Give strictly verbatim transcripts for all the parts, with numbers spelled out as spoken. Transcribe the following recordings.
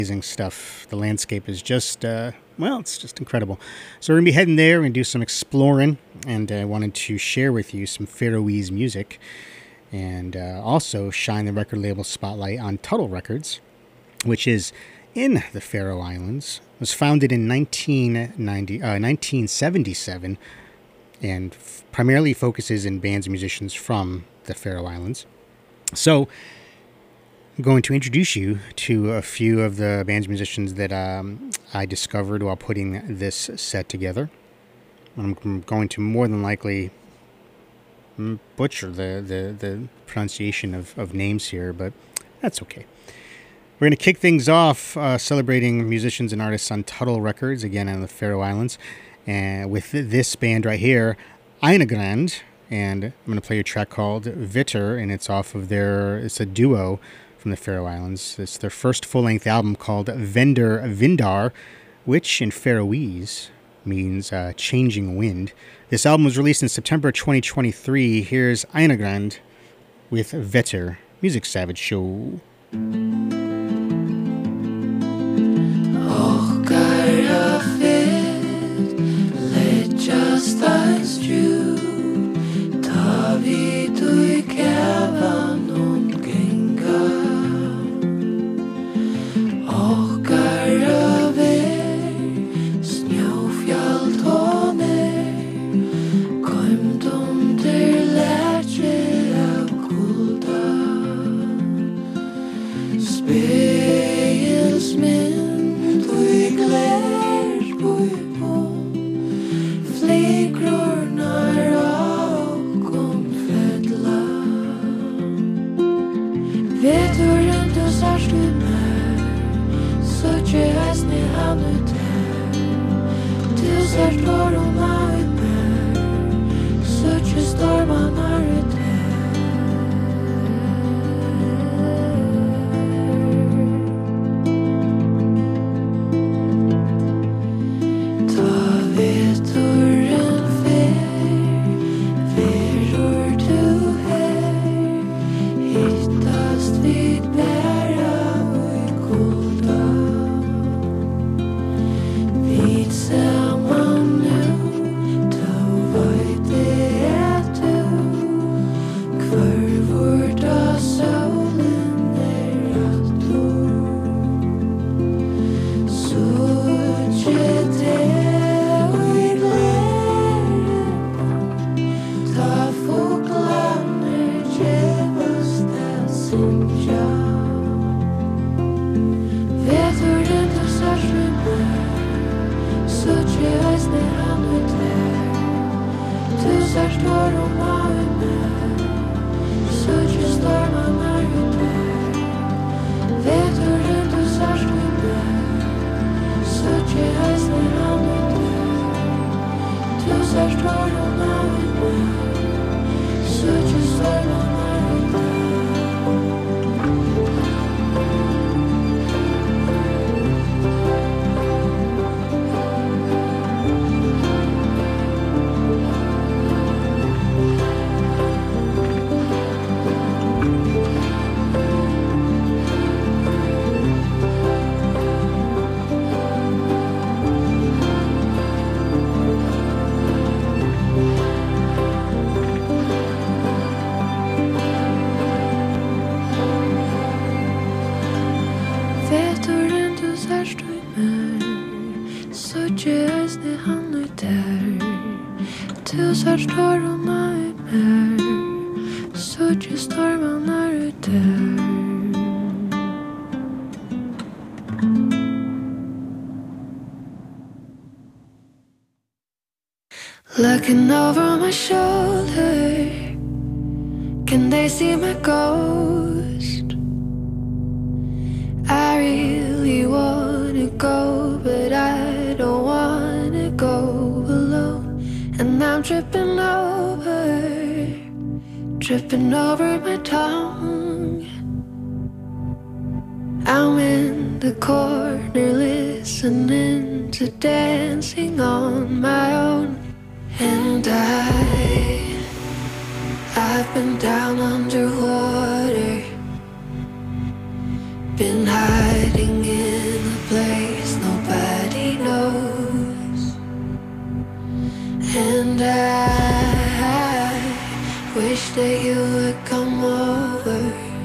Amazing stuff. The landscape is just, uh, well, it's just incredible. So we're going to be heading there and do some exploring, and I wanted to share with you some Faroese music, and uh, also shine the record label spotlight on Tuttle Records, which is in the Faroe Islands. It was founded in nineteen ninety, uh, nineteen seventy-seven, and f- primarily focuses in bands and musicians from the Faroe Islands. So I'm going to introduce you to a few of the bands and musicians that um, I discovered while putting this set together. I'm going to more than likely butcher the, the, the pronunciation of, of names here, but that's okay. We're going to kick things off uh, celebrating musicians and artists on Tuttle Records, again on the Faroe Islands, and with this band right here, Einagrand, and I'm going to play a track called Vitter, and it's off of their, it's a duo from the Faroe Islands. It's their first full-length album called Vender Vindar, which in Faroese means uh, changing wind. This album was released in September twenty twenty-three. Here's Einagrand with Vetter, Music Savage Show. Looking over my shoulder, can they see my ghost? I really wanna go, but I don't wanna go alone. And I'm tripping over, tripping over my tongue. I'm in the corner listening to dancing on my own. And I, I've been down underwater, been hiding in a place nobody knows. And I wish that you would come over,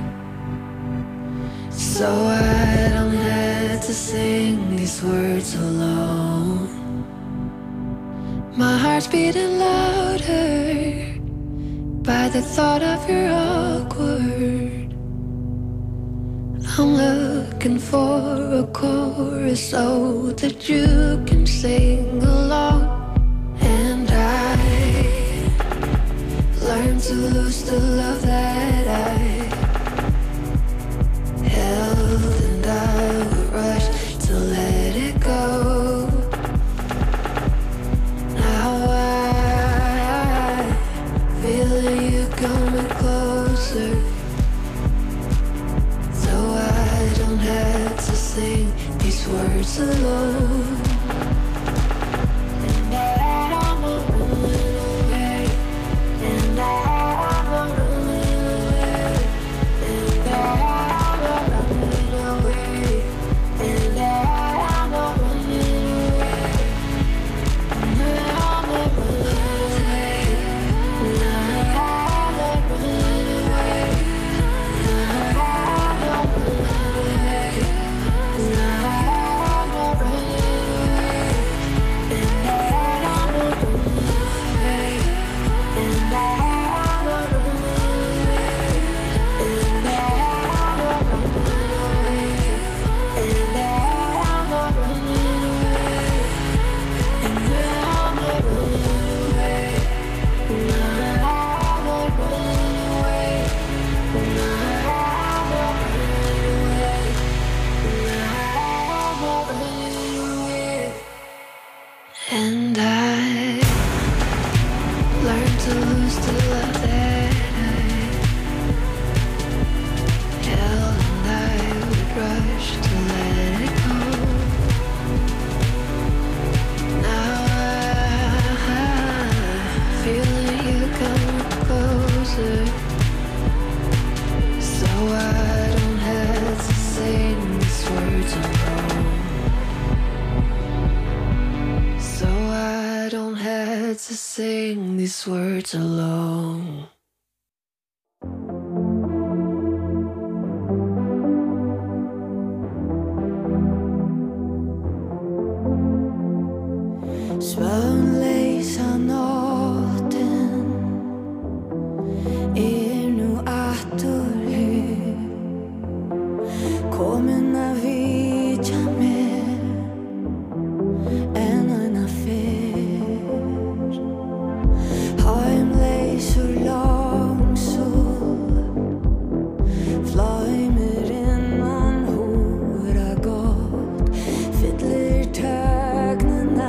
so I don't have to sing these words alone. My heart's beating louder by the thought of your awkward. I'm looking for a chorus so that you can sing along. And I learned to lose the love that I held, and I would rush to let it go. Now I feel you coming closer, so I don't have to sing these words alone. And I'm running away, and I'm running away, and I'm running away, and I'm running away, and I'm running away, and I'm running away, and I'm running away. And I learned to lose the love that I held, and I would rush to let it go. Now I feel you come closer, so I don't have to sing these words alone. So I don't have to sing these words alone. Svönleysa nóttin er nú aftur hér, komin að vitja mér enn eina ferð. Heimleysur langsúl flæmir innan húra gott, fyllir tögnina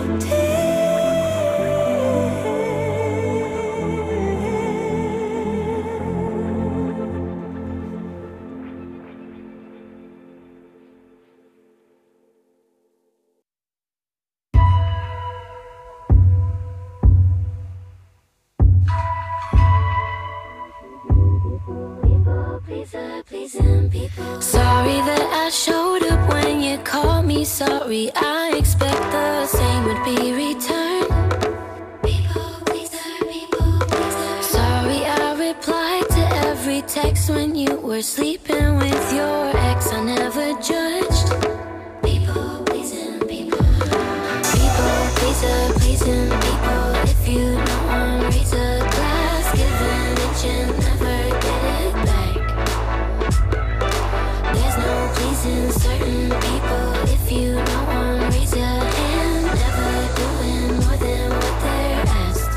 Sorry that I showed up when you called me. Sorry, I expect the same would be returned. People pleaser, people pleaser. Sorry, I replied to every text when you were sleeping with your ex. I never judged. People pleasing, people. People pleaser, pleasing people. If you don't want raise a glass, give an inch and never get it back. There's no pleasing certain people. If you don't want raise your hand, never doing more than what they're asked.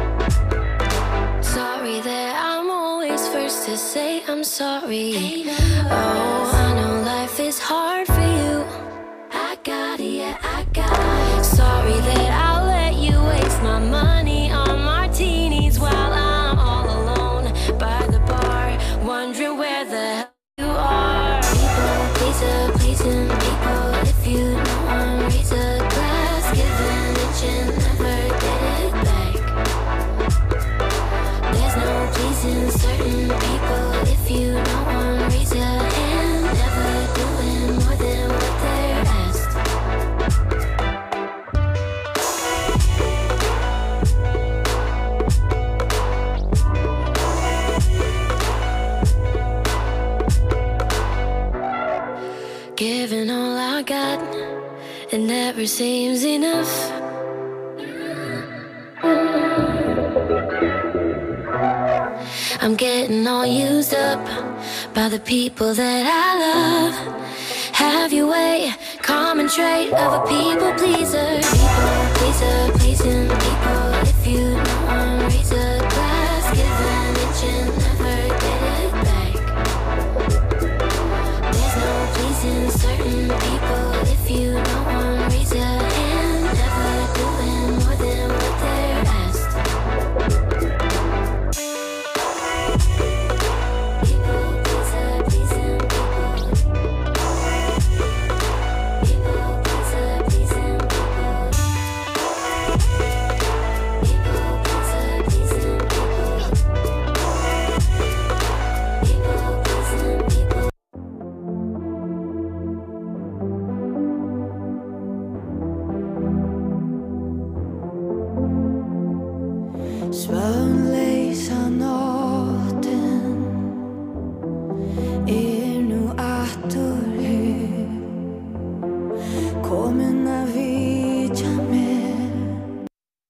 Sorry that I'm always first to say I'm sorry. Oh, I know life is hard for you. I got it, yeah, I got it. Sorry that I'll let you waste my money on martinis while I'm all alone by the bar, wondering where the hell you are. People pleaser, pleasing people. If you don't want raise a glass, give an inch and never get it back. There's no pleasing certain people. If you don't want raise your hand, never doing more than what they're asked. Giving all I got, it never seems enough. I'm getting all used up by the people that I love. Have your way, common trait of a people pleaser. People pleaser, pleasing people. If you don't want raise a glass, give an inch and never get it back. There's no pleasing certain people. If you don't want raise your hand, never doing more than what they're asked. People pleaser, pleasing people. People pleaser, pleasing people. People pleaser, pleasing people. People pleasing people. Svönleysa nóttin er nú aftur hér, komin að vitja mér.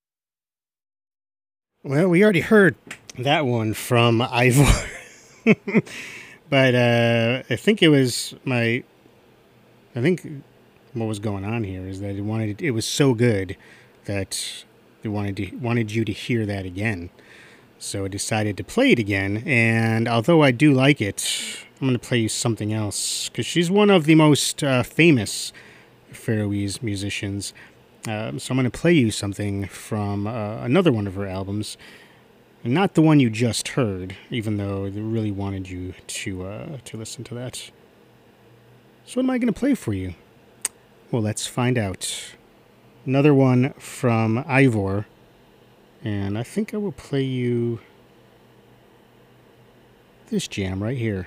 Well, we already heard that one from Ivor. But uh, I think it was my... I think what was going on here is that it wanted it was so good that they wanted to, wanted you to hear that again. So I decided to play it again. And although I do like it, I'm going to play you something else, because she's one of the most uh, famous Faroese musicians. Um, so I'm going to play you something from uh, another one of her albums. And not the one you just heard, even though they really wanted you to uh, to listen to that. So what am I going to play for you? Well, let's find out. Another one from Ivor. And I think I will play you this jam right here.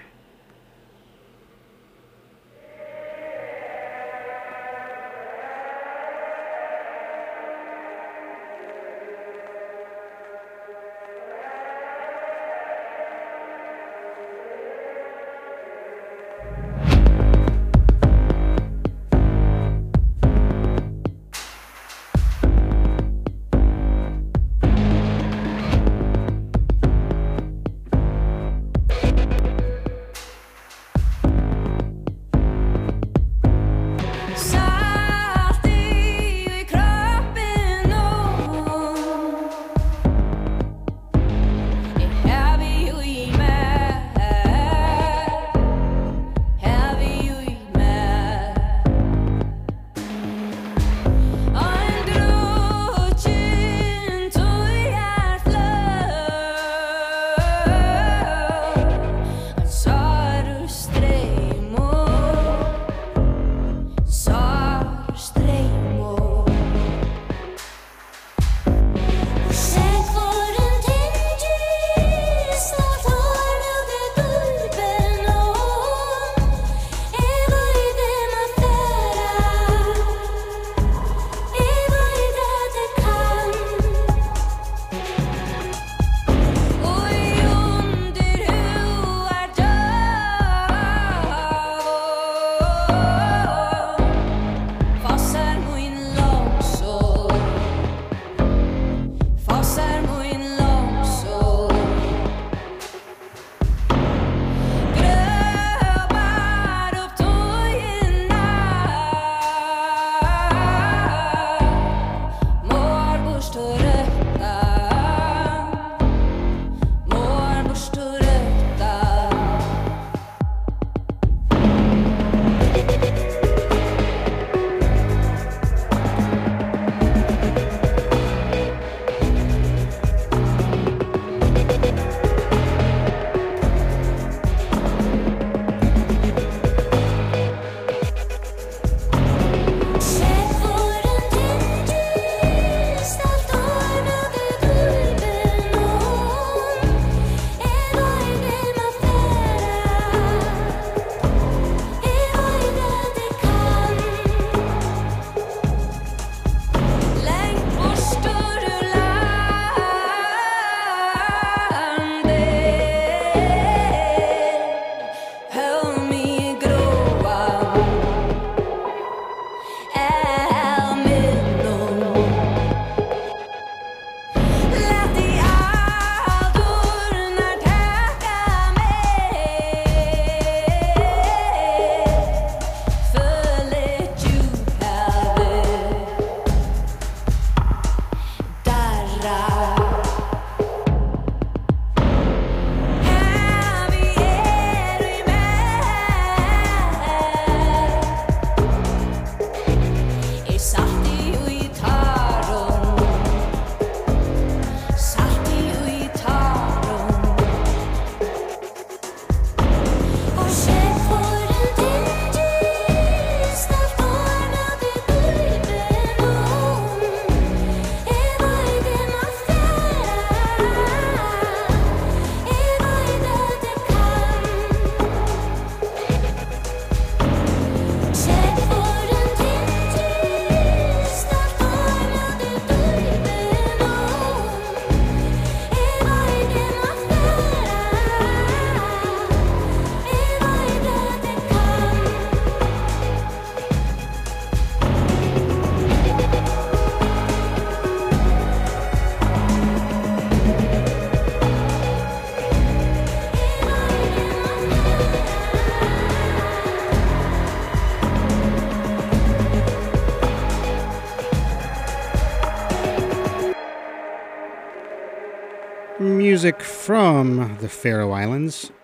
Music from the Faroe Islands.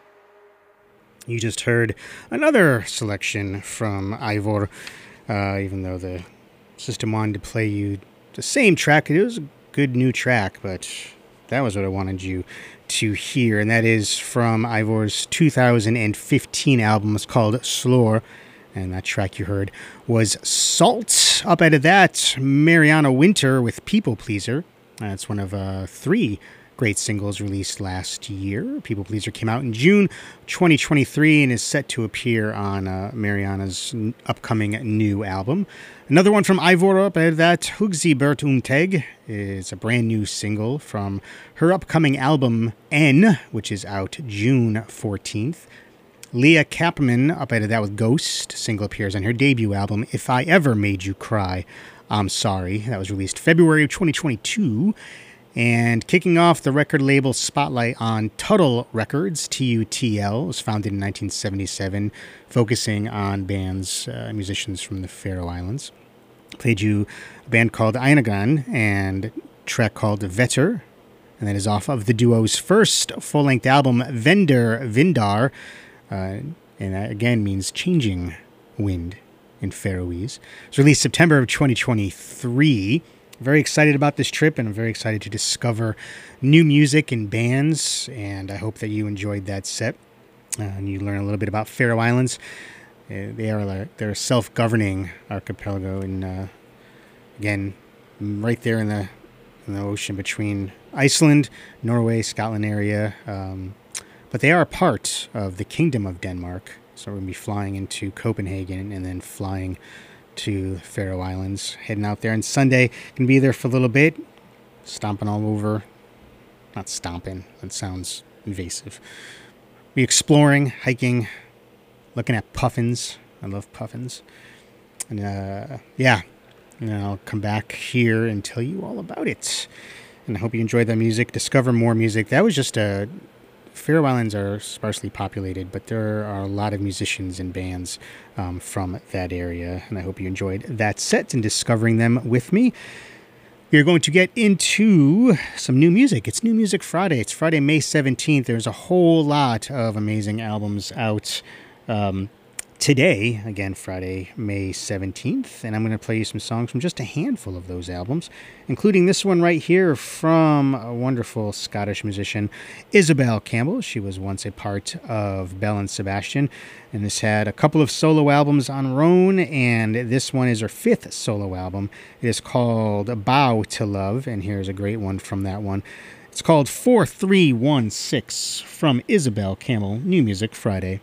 You just heard another selection from Eivor, uh, even though the system wanted to play you the same track. It was a good new track, but that was what I wanted you to hear, and that is from Eivor's two thousand fifteen album. It's called Slor, and that track you heard was Salt. Up out of that, Mariana Winter with People Pleaser. That's one of uh, three great singles released last year. People Pleaser came out in June twenty twenty-three and is set to appear on uh, Mariana's n- upcoming new album. Another one from Eivor up at that, Hugsi Bert Umteg, is a brand new single from her upcoming album N, which is out June fourteenth. Leah Kapman up at that with Ghost. Single appears on her debut album If I Ever Made You Cry, I'm Sorry. That was released February of twenty twenty-two. And kicking off the record label spotlight on Tuttle Records, T U T L, was founded in nineteen seventy-seven, focusing on bands, uh, musicians from the Faroe Islands. Played you a band called Einagan and a track called Vetter, and that is off of the duo's first full-length album, Vender Vindar, uh, and that again means changing wind in Faroese. It was released September of twenty twenty-three. Very excited about this trip, and I'm very excited to discover new music and bands, and I hope that you enjoyed that set, uh, and you learn a little bit about Faroe Islands. Uh, they are a, they're a self-governing archipelago, and uh, again, right there in the in the ocean between Iceland, Norway, Scotland area, um, but they are a part of the Kingdom of Denmark, so we're going to be flying into Copenhagen and then flying to the Faroe Islands, heading out there on Sunday. Can be there for a little bit, stomping all over. Not stomping, that sounds invasive. Be exploring, hiking, looking at puffins. I love puffins. And uh, yeah, and then I'll come back here and tell you all about it. And I hope you enjoyed that music. Discover more music. That was just a... Faroe Islands are sparsely populated, but there are a lot of musicians and bands um, from that area, and I hope you enjoyed that set and discovering them with me. We are going to get into some new music. It's New Music Friday. It's Friday, May seventeenth. There's a whole lot of amazing albums out um, today. Again, Friday, May seventeenth, and I'm going to play you some songs from just a handful of those albums, including this one right here from a wonderful Scottish musician, Isabel Campbell. She was once a part of Belle and Sebastian, and this had a couple of solo albums on her own, and this one is her fifth solo album. It is called Bow to Love, and here's a great one from that one. It's called four three one six from Isabel Campbell, New Music Friday.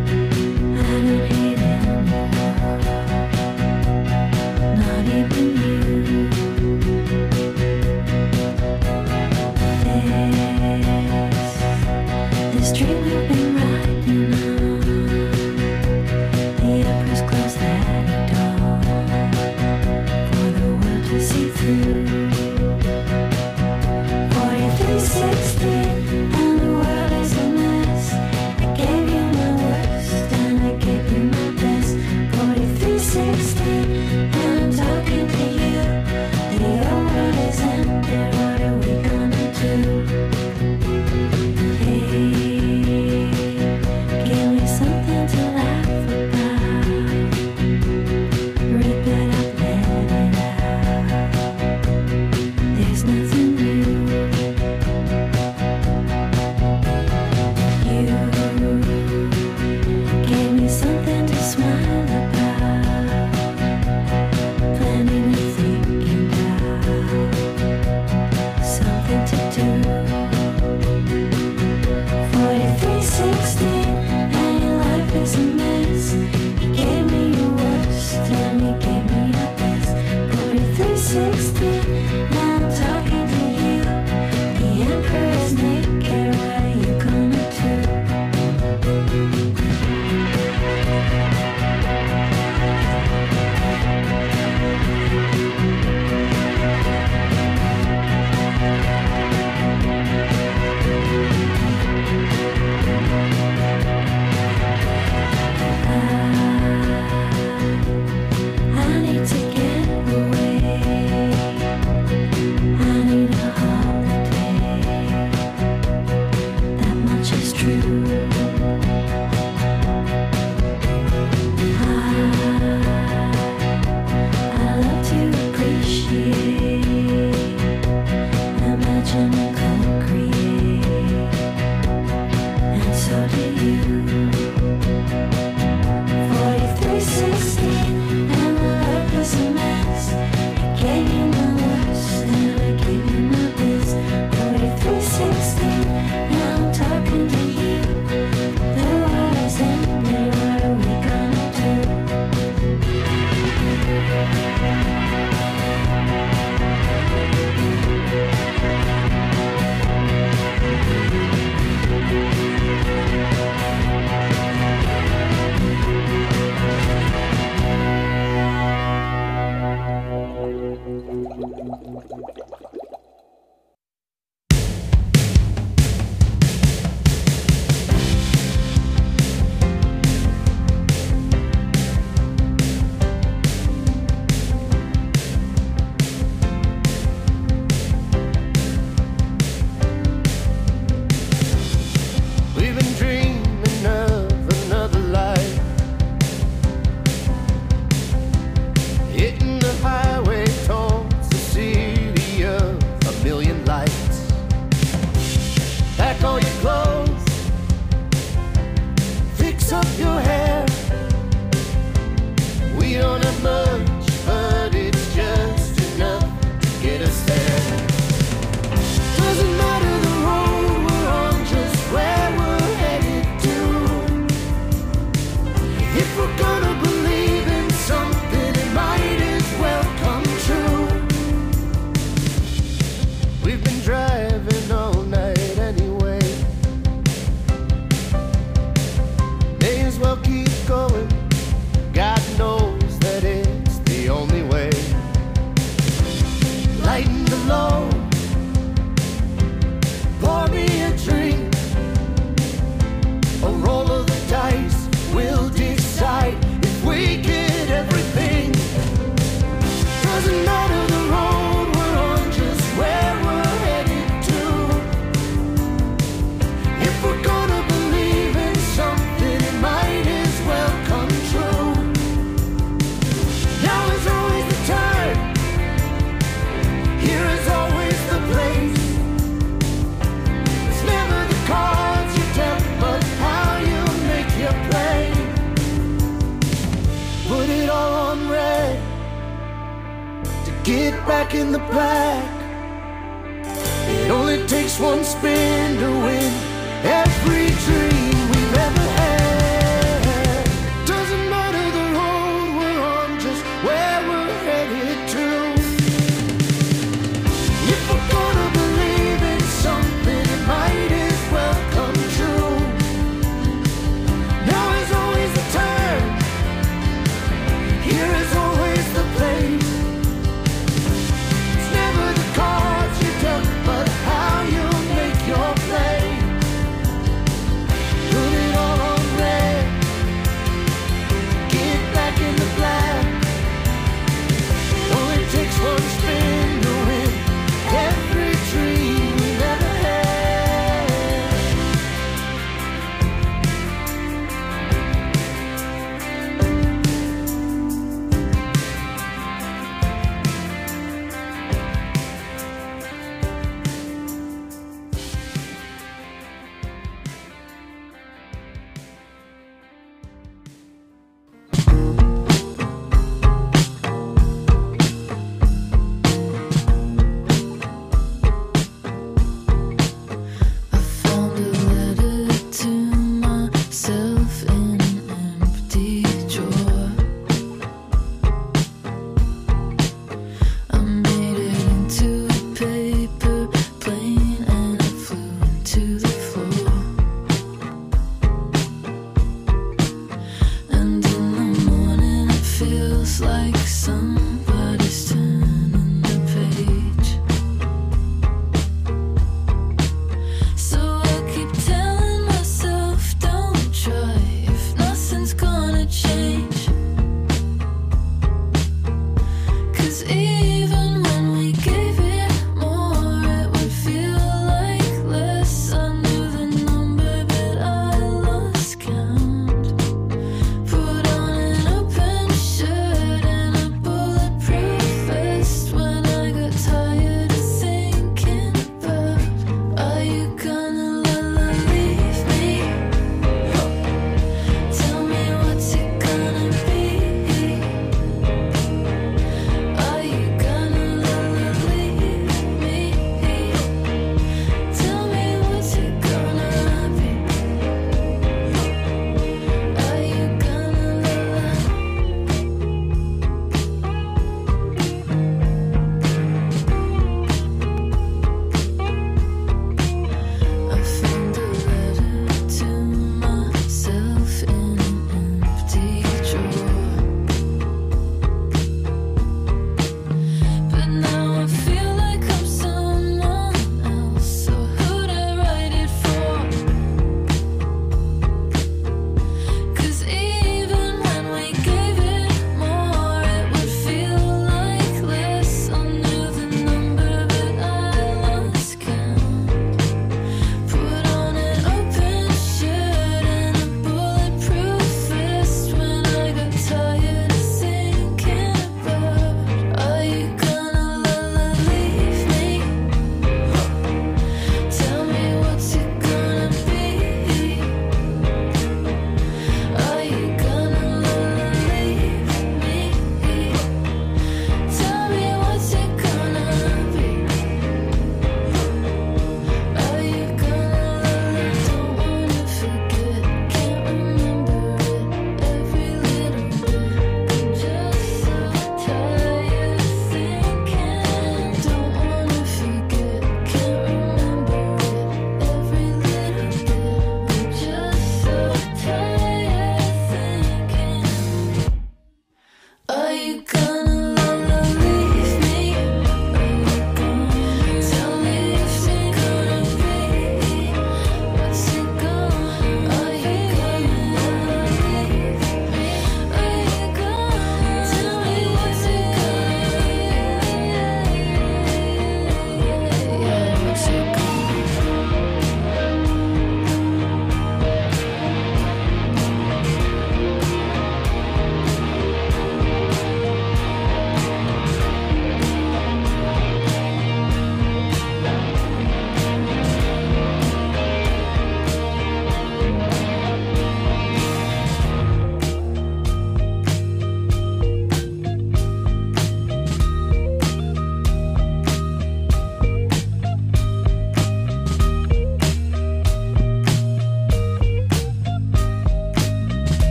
Not even you. sixteen and your life is a mess. You gave me your worst and you gave me your best. forty-three sixteen, now I'm talking to you. The emperor is naked, what are you gonna do? I need to get away. I need a holiday. That much is true. I, I love to appreciate, imagine and co-create, and so do you. forty-three sixteen and my life is a mess. I gave you my worst and I gave you my best. forty-three sixteen, now I'm talking to you. The world is ended, what are we gonna do? We've been dreaming of another life, hitting the highway towards the city of a million lights. Pack all your clothes, fix up your hair. We don't have much, but it's just enough to get us there. Doesn't matter the road we're on, just where we're headed to. If we're gonna believe in something, it might as well come true. We've been driving all night anyway. May as well keep going. God knows that it's the only way. Lighten the load, pour me a drink, a roll of the dice, we'll decide if we get everything. Doesn't matter the road we're on, just where we're headed to. If we're gonna believe in something, it might as well come true. Now is always the time, here is always the place. It's never the cards you dealt, but how you make your play. Put it all on red to get back in the black. It only takes one spin to win every dream we've ever had. Doesn't matter the road we're on, just where we're headed to. If we're gonna believe in something, it might as well come true. Now is always the time, here is always the place. It's never the cards you dealt, but how you make your play.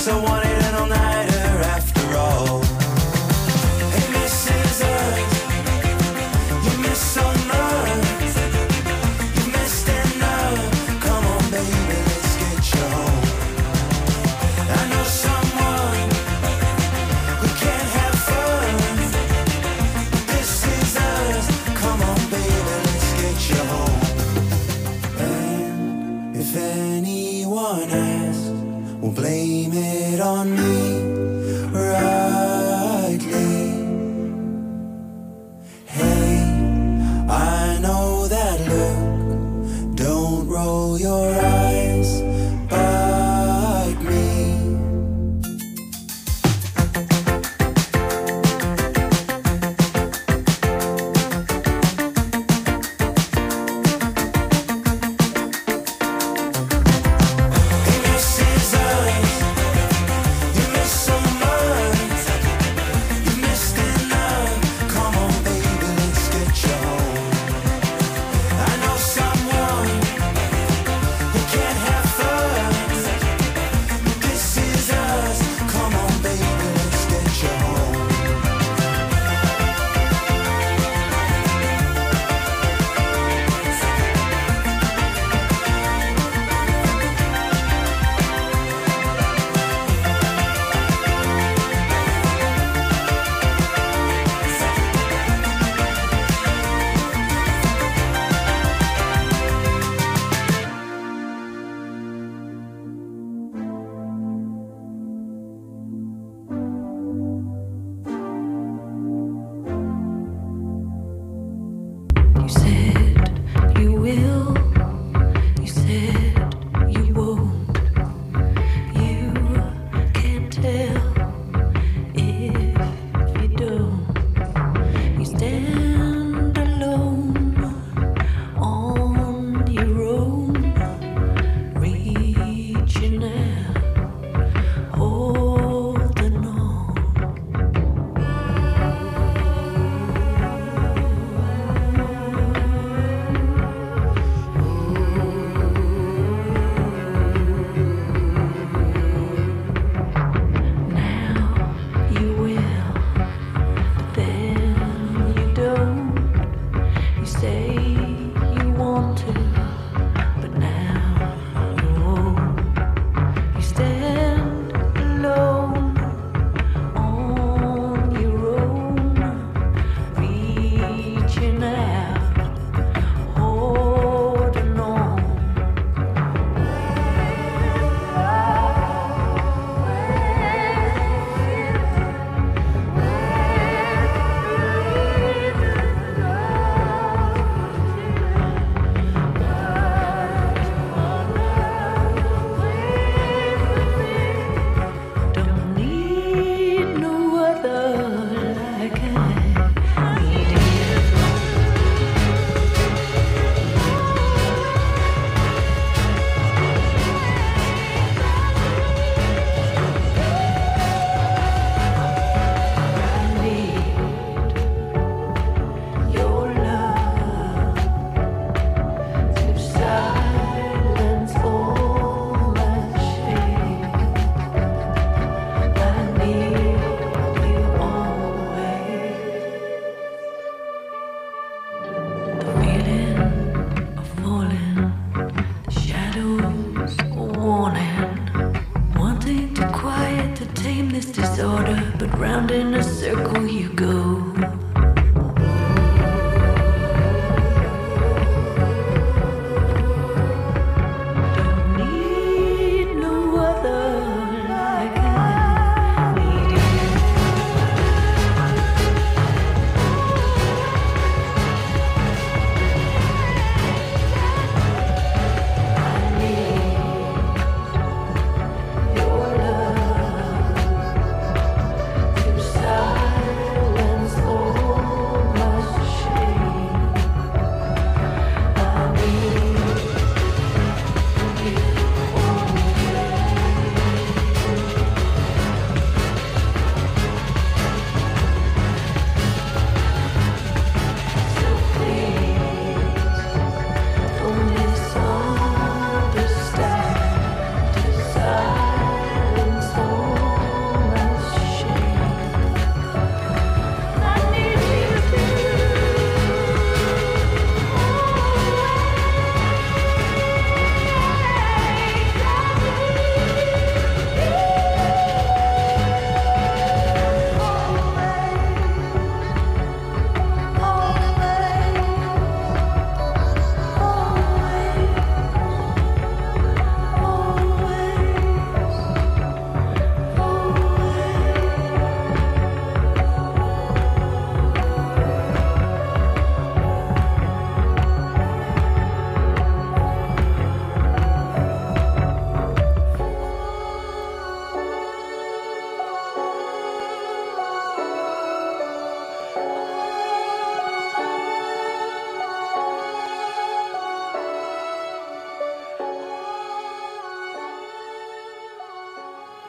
I wanted an all-nighter after all. Hey, Missus Us, you miss so much. You missed enough. Come on, baby, let's get you home. I know someone who can have fun. This is us. Come on, baby, let's get you home. And if anyone asks, we'll blame it on me, rightly. Hey, I know that look. Don't roll your eyes, bite me. Hey, Missus Us, you miss so much. You missed enough. Come on, baby, let's get you home. I know someone who can have fun. This is us. Come on, baby, let's get you home. You said you will, you said you won't. You can't tell if you don't. You stand alone on your own, reaching out, holding on. Now you will, but then you don't. You say you want to, but now you won't. You stand alone on your own, reaching out, holding on. Don't need no other like I need you. I need your love to silence all my shame. I need you always. The feeling of falling, the shadows warning, wanting to quiet, to tame this disorder, but round in a circle you go. Don't need no other like I need you. I need your love to silence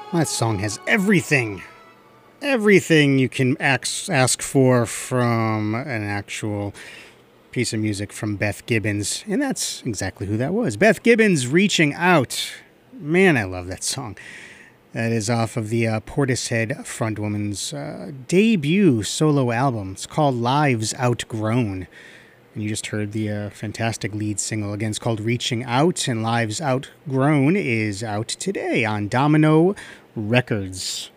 That song has everything. Everything you can ask, ask for from an actual piece of music from Beth Gibbons. And that's exactly who that was. Beth Gibbons, Reaching Out. Man, I love that song. That is off of the uh, Portishead frontwoman's uh, debut solo album. It's called Lives Outgrown. And you just heard the uh, fantastic lead single. Again, it's called Reaching Out, and Lives Outgrown is out today on Domino Records.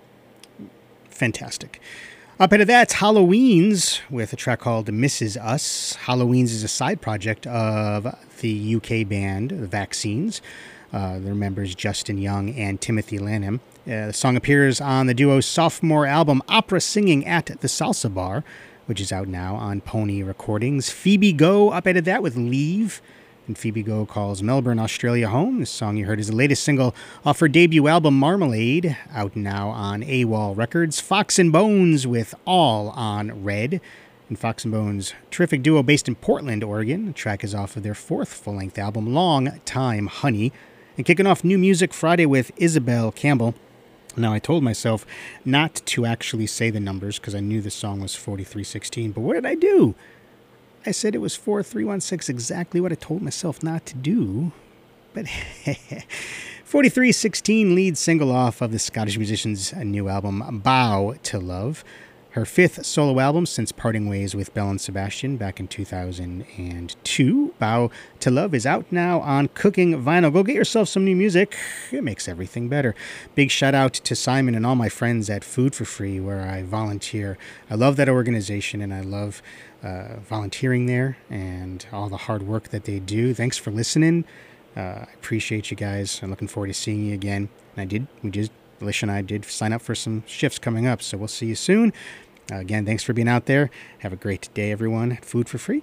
Fantastic. Up ahead of that, Halloween's with a track called Misses Us. Halloween's is a side project of the U K band, The Vaccines. Uh, their members Justin Young and Timothy Lanham. Uh, the song appears on the duo's sophomore album, Opera Singing at the Salsa Bar, which is out now on Pony Recordings. Phoebe Go up ahead of that with Leave. And Phoebe Go calls Melbourne, Australia home. This song you heard is the latest single off her debut album, Marmalade, out now on AWOL Records. Fox and Bones with All on Red. And Fox and Bones, terrific duo based in Portland, Oregon. The track is off of their fourth full-length album, Long Time Honey. And kicking off new music Friday with Isabel Campbell. Now, I told myself not to actually say the numbers because I knew the song was forty-three sixteen. But what did I do? I said it was four three one six, exactly what I told myself not to do. But forty-three sixteen, lead single off of the Scottish musician's new album, Bow to Love. Her fifth solo album since parting ways with Belle and Sebastian back in two thousand two. Bow to Love is out now on Cooking Vinyl. Go get yourself some new music. It makes everything better. Big shout out to Simon and all my friends at Food for Free, where I volunteer. I love that organization, and I love uh, volunteering there and all the hard work that they do. Thanks for listening. Uh, I appreciate you guys. I'm looking forward to seeing you again. And I did, we just, Alicia and I did sign up for some shifts coming up, so we'll see you soon. Uh, again, thanks for being out there. Have a great day, everyone, at Food for Free.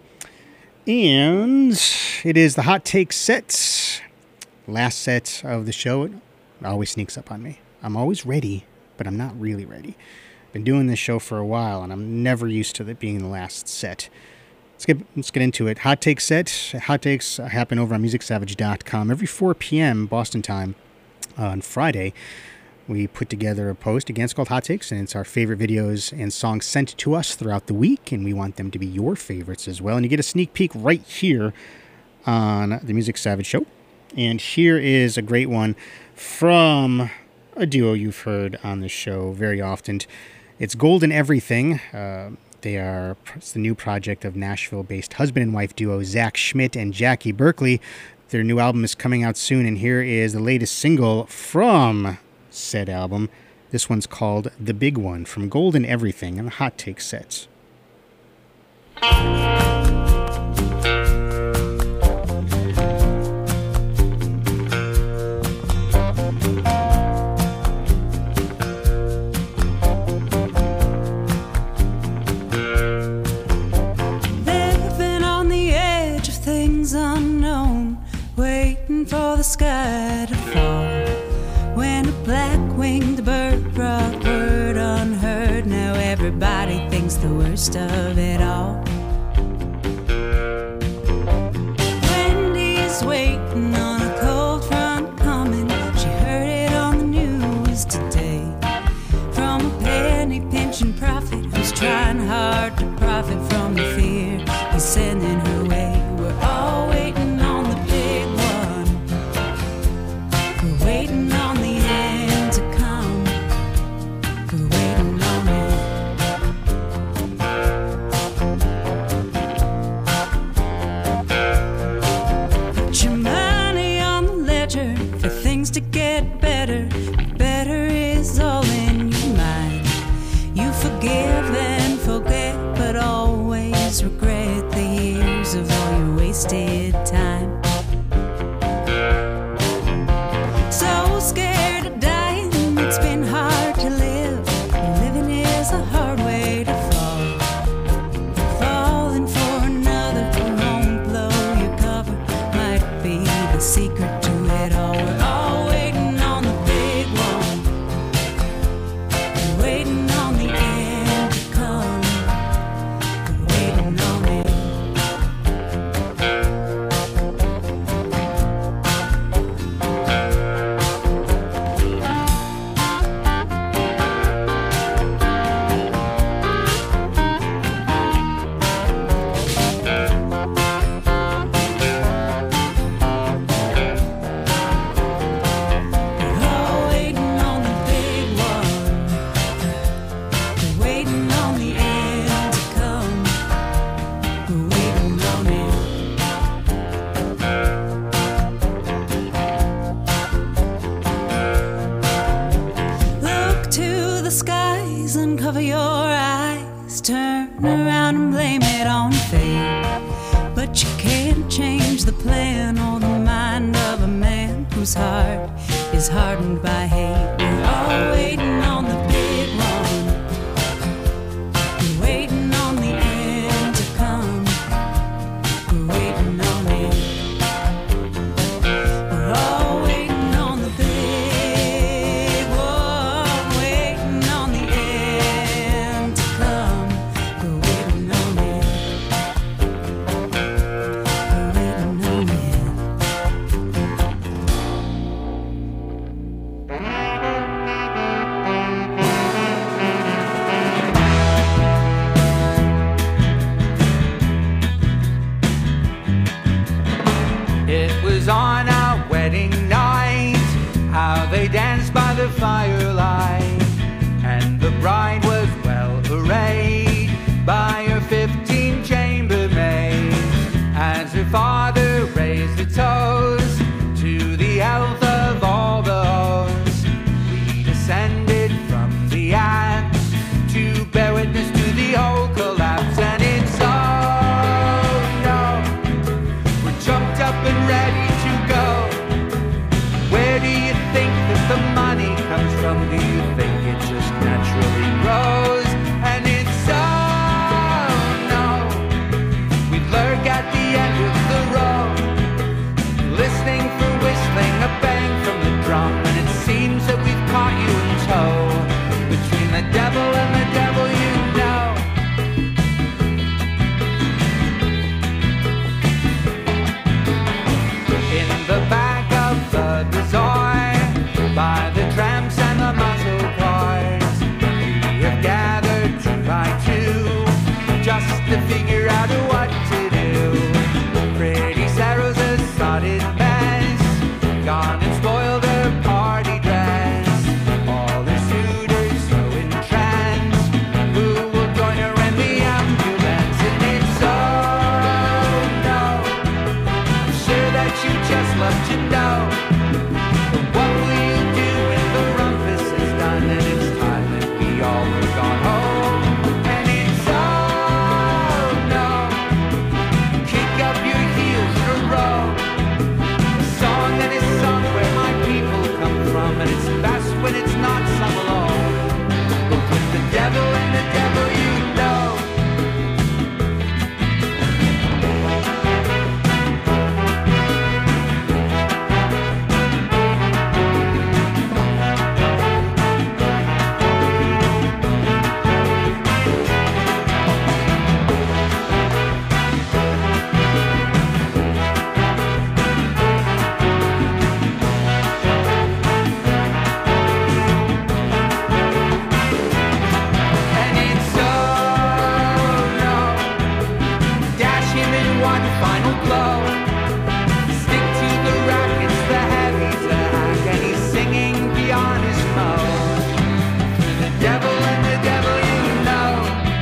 And it is the Hot Take set. Last set of the show. It always sneaks up on me. I'm always ready, but I'm not really ready. Been doing this show for a while, and I'm never used to it being the last set. Let's get let's get into it. Hot Take set. Hot Takes happen over on music savage dot com every four p.m. Boston time uh, on Friday. We put together a post, again, it's called Hot Takes, and it's our favorite videos and songs sent to us throughout the week, and we want them to be your favorites as well. And you get a sneak peek right here on the Music Savage Show. And here is a great one from a duo you've heard on the show very often. It's Golden Everything. Uh, they are it's the new project of Nashville-based husband and wife duo Zach Schmidt and Jackie Berkeley. Their new album is coming out soon, and here is the latest single from said album. This one's called The Big One from Golden Everything and the Hot Take sets. Living on the edge of things unknown, waiting for the sky to fall. When a black-winged bird brought word unheard, now everybody thinks the worst of it all. Wendy's waiting on a cold front coming. She heard it on the news today. From a penny-pinching prophet who's trying hard to profit from the fear he's sending her way. We're all waiting on the big one. We're waiting on the end to come. We're waiting on it. Put your money on the ledger for things to get better. Better is all in your mind. You forgive and forget, but always regret the years of all your wasted time. So scared of dying, it's been hard to live. Living is a hard way to fall. Falling for another who won't blow your cover might be the secret to it all. We're all waiting on the big one. We're waiting on the end to come. We're waiting on it. skies, uncover your eyes, turn around and blame it on fate. But you can't change the plan or the mind of a man whose heart is hardened by hate. We're all waiting on the big one. We're waiting on the end to come. We're waiting on it. We're all waiting on the big one, waiting on the end to come. We're waiting on it. We're waiting on it. It was on our wedding night, how they danced by the firelight, and the bride was well arrayed by her fifteen chambermaids, as her father raised a toast to the health of all the hosts. We descended from the axe to bear witness to the whole collapse, and it's oh no, we're jumped up and ready to go. Where do you think that the money comes from? Do you think it just naturally grows? And it's so no, we lurk at the end of the road, listening for whistling, a bang from the drum, and it seems that we've caught you in tow. Between the devil and the devil, you know. In the back of the bazaar, by the tramps and the muscle cars, we have gathered two by two, just to figure out what to do. Pretty Sarah's a sodded mess, gone and spoiled her party dress. All her suitors so entranced, who will join her in the ambulance? And it's so no, I'm sure that you just love to know. But what will you do when the rumpus is done and it's time that we all have gone home? And it's oh no, kick up your heels in a row. A song that is sung where my people come from, and it's best when it's not sung alone. But with the devil and the devil, you know. And it's so no, dash him in one final blow. Stick to the rackets, the heavy's a hack, and he's singing beyond his mode. For the devil and the devil, you know.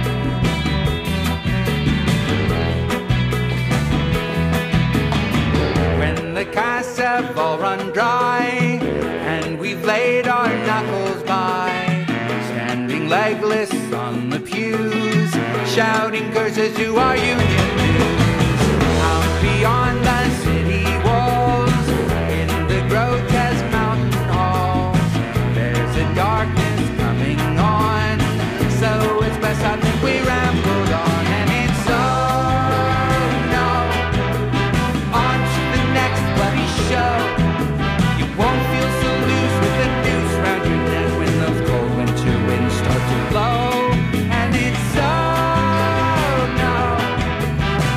When the casts have all run dry, and we've laid our knuckles by, standing legless on the pews, shouting curses to our union dues. Out beyond the city walls, in the grotesque mountain halls, there's a darkness coming on, so it's best I think we rambled on. And it's oh no, on to the next bloody show. You won't feel so loose with the noose round your neck when those cold winter winds start to blow. And it's so no,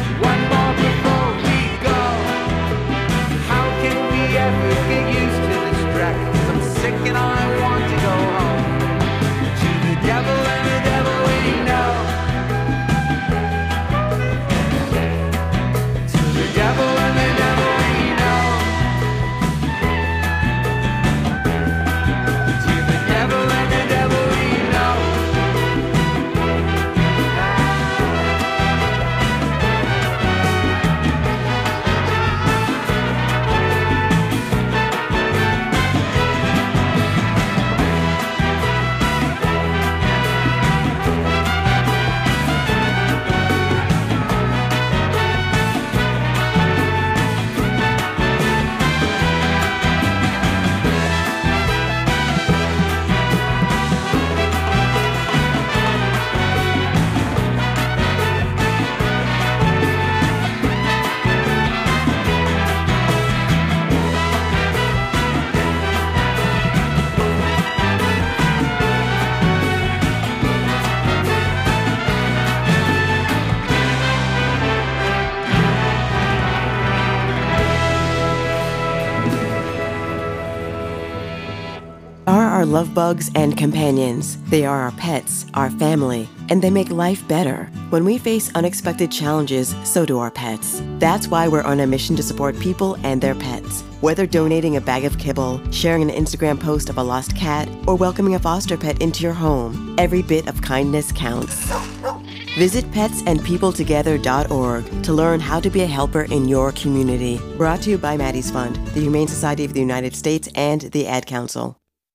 are love bugs and companions. They are our pets, our family, and they make life better. When we face unexpected challenges, so do our pets. That's why we're on a mission to support people and their pets. Whether donating a bag of kibble, sharing an Instagram post of a lost cat, or welcoming a foster pet into your home, every bit of kindness counts. Visit pets and people together dot org to learn how to be a helper in your community. Brought to you by Maddie's Fund, the Humane Society of the United States, and the Ad Council.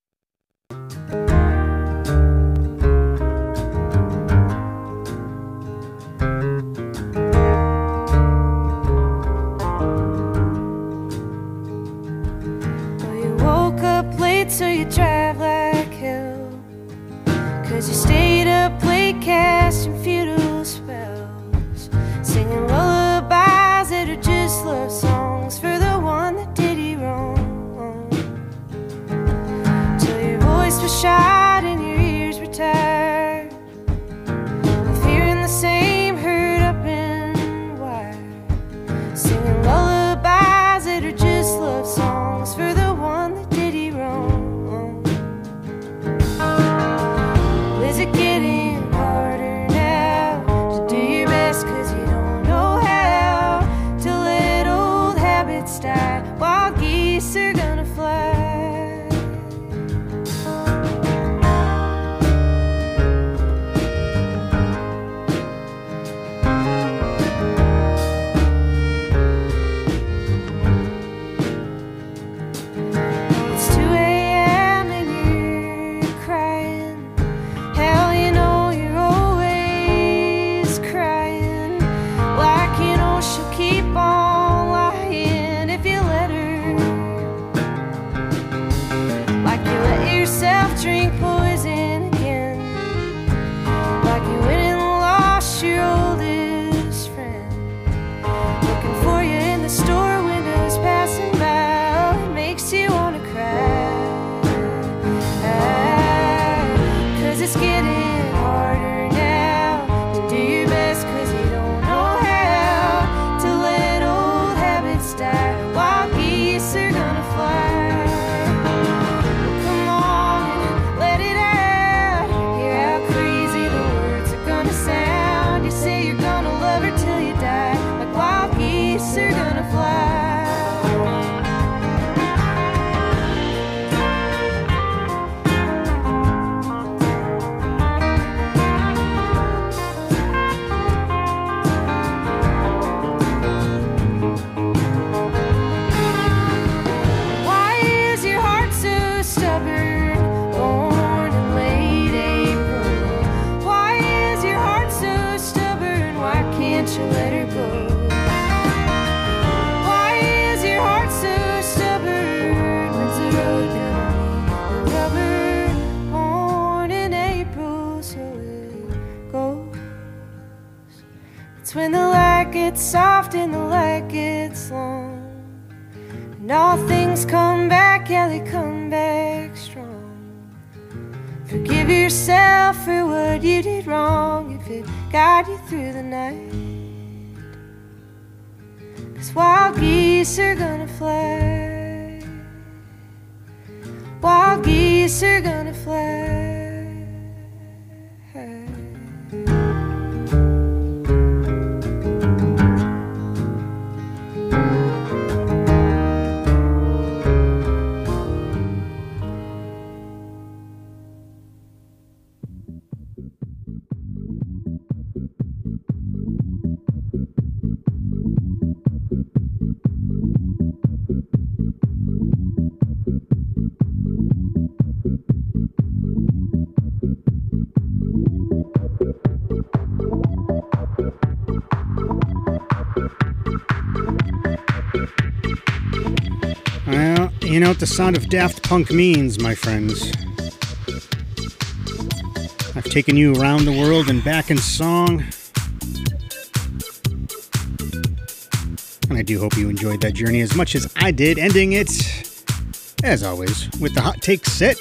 So you drive like hell, 'cause you stayed up late casting futile spells, singing lullabies that are just love songs for the one that did you wrong, till your voice was shot and your ears were tired of hearing the same hurt up and wide, singing lullabies that are just love songs for the one that did you wrong. Is it getting harder now to do your best 'cause you don't know how to let old habits die? Wild geese are gonna fly. It's two a.m. and you're crying. Hell, you know you're always crying. Like you know she'll keep on lying if you let her. Like you let yourself drink poison again. Like you went and lost your oldest friend. Looking for you in the store windows passing by. Oh, it makes you wanna cry. It's getting harder now to do your best 'cause you don't know how to let old habits die. Wild geese are gonna fly. Come on and let it out. Hear how crazy the words are gonna sound. You say you're gonna love her till you die. Like wild geese are gonna fly. You let her go. Why is your heart so stubborn? When's the road gonna be rubber born in April? So it goes. It's when the light gets soft and the light gets long, and all things come back, yeah, they come back strong. Forgive yourself for what you did wrong if it got you through the night. 'Cause wild geese are gonna fly. Wild geese are gonna fly. Well, you know what the sound of Daft Punk means, my friends. I've taken you around the world and back in song. And I do hope you enjoyed that journey as much as I did, ending it, as always, with the Hot Take Set.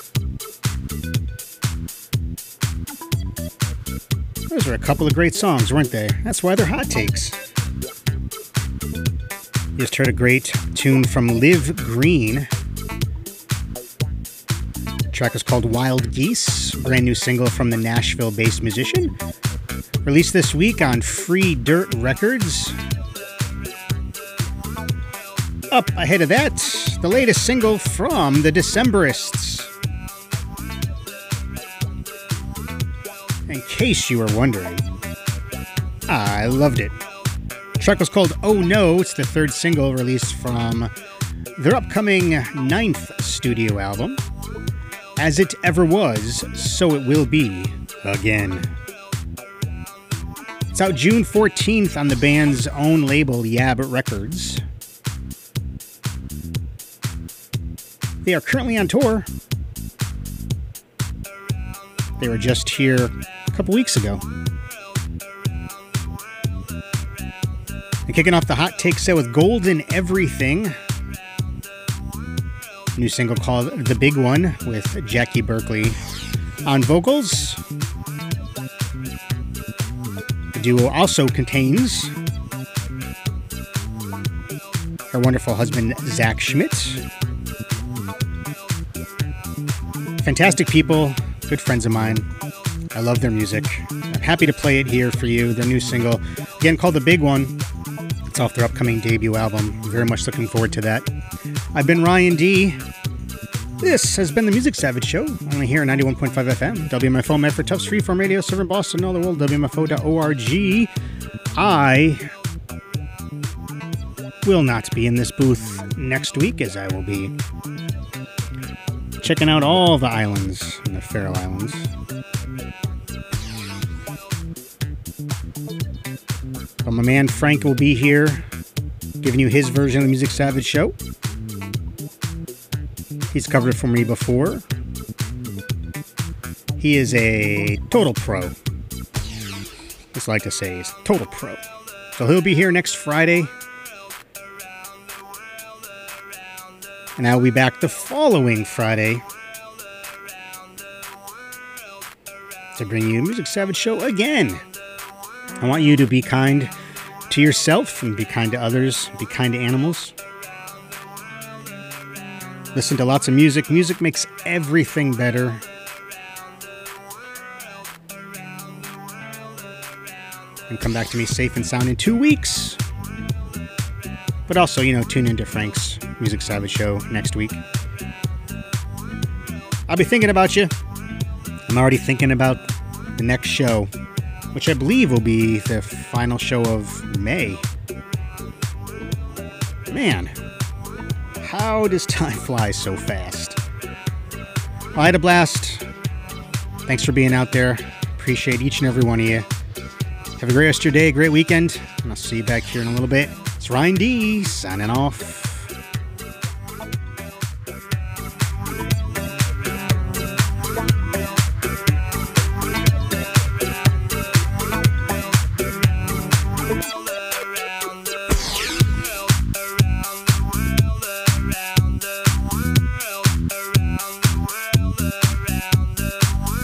Those are a couple of great songs, weren't they? That's why they're hot takes. Just heard a great tune from Liv Green, track is called Wild Geese, brand new single from the Nashville-based musician. Released this week on Free Dirt Records. Up ahead of that, the latest single from the Decemberists. In case you were wondering, I loved it. The track was called Oh No. It's the third single released from their upcoming ninth studio album. As It Ever Was, So It Will Be Again. It's out June fourteenth on the band's own label, Yab Records. They are currently on tour. They were just here a couple weeks ago. And kicking off the hot take set with Golden Everything. New single called The Big One with Jackie Berkeley on vocals. The duo also contains her wonderful husband, Zach Schmidt. Fantastic people, good friends of mine. I love their music. I'm happy to play it here for you. Their new single, again called The Big One. It's off their upcoming debut album. Very much looking forward to that. I've been Ryan D. This has been the Music Savage Show, only here at ninety-one point five F M. W M F O Medford Tufts Freeform Radio, serving Boston and all the world. W M F O dot org. I will not be in this booth next week, as I will be checking out all the islands in the Faroe Islands. But my man Frank will be here, giving you his version of the Music Savage Show. He's covered it for me before. He is a total pro. Just like to say, he's a total pro. So he'll be here next Friday. And I'll be back the following Friday to bring you a Music Savage Show again. I want you to be kind to yourself and be kind to others, be kind to animals. Listen to lots of music. Music makes everything better. And come back to me safe and sound in two weeks. But also, you know, tune into Frank's Music Savage Show next week. I'll be thinking about you. I'm already thinking about the next show, which I believe will be the final show of May. Man, how does time fly so fast? Well, I had a blast. Thanks for being out there. Appreciate each and every one of you. Have a great rest of your day, great weekend, and I'll see you back here in a little bit. It's Ryan D signing off.